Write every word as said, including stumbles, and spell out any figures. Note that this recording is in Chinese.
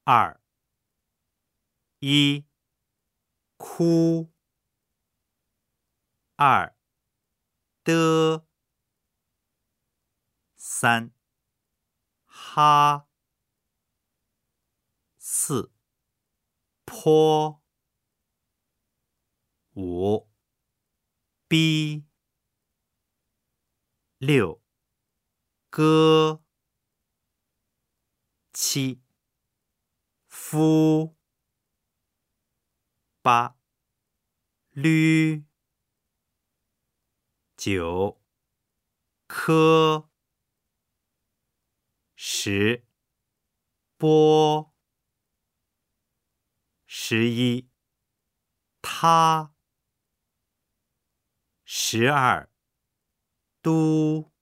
二一哭，二的，三哈，四坡，五逼，六歌，七夫，八驴，九科，十波，十一他，十二都。